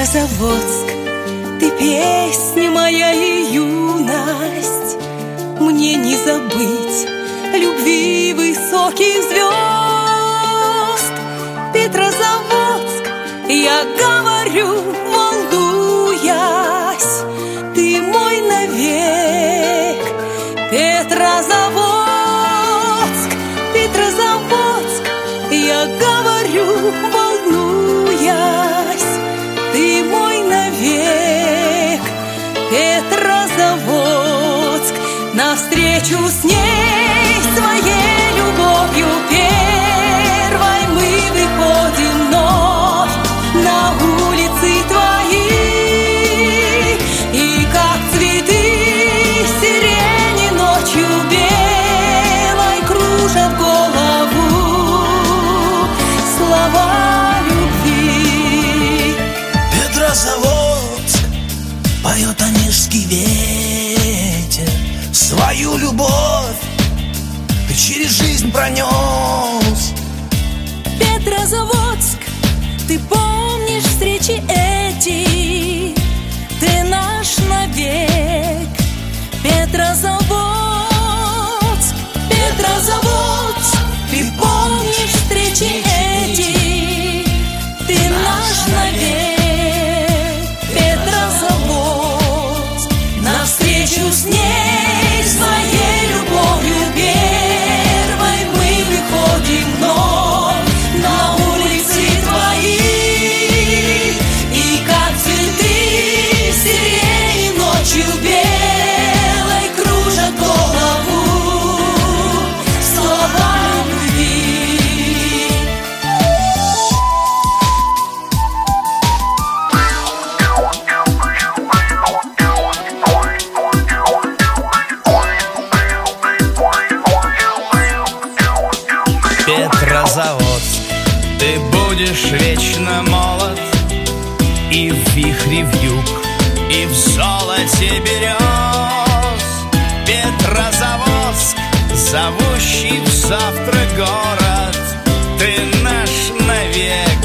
Петрозаводск, ты песня моя и юность. Мне не забыть любви высоких звезд. Петрозаводск, я говорю, волнуясь, ты мой навек. Петрозаводск, Петрозаводск, я говорю, волнуясь, ты мой навек. Петрозаводск, навстречу с ней своей любовью первой мы выходим вновь на улицы твои, и как цветы сирени ночью белой кружат голову слова любви. Петрозаводск, поет онежский ветер свою любовь, ты через жизнь пронес. Петрозаводск, ты помнишь встречи эти, ты наш навек. Петрозаводск, Петрозаводск, ты помнишь встречи эти, ты наш навек. Петрозаводск, навстречу с ней своей любовью первой мы выходим вновь на улицы твои, и как цветы сирени ночью белой кружат голову слова любви. Петрозаводск, ты будешь вечно молод, и в вихре вьюг, и в золоте берез. Петрозаводск, зовущий в завтра город, ты наш навек.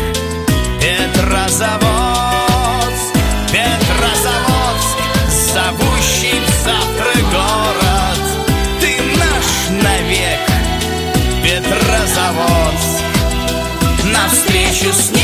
Петрозаводск, Петрозаводск, зовущий в завтра город, ты наш навек. Петрозаводск, навстречу с ней